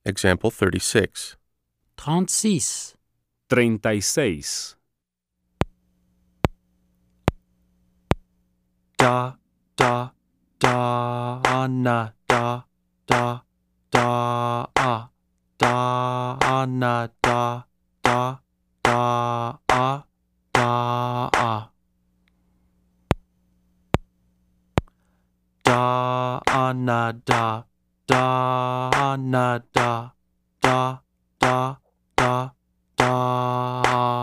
Example 36. 36. 36. Da, da, da, na, da, da, da, ah, da, na, da, da, da, ah, da, ah. Da, na, da, da, na, da, da, da, da, da.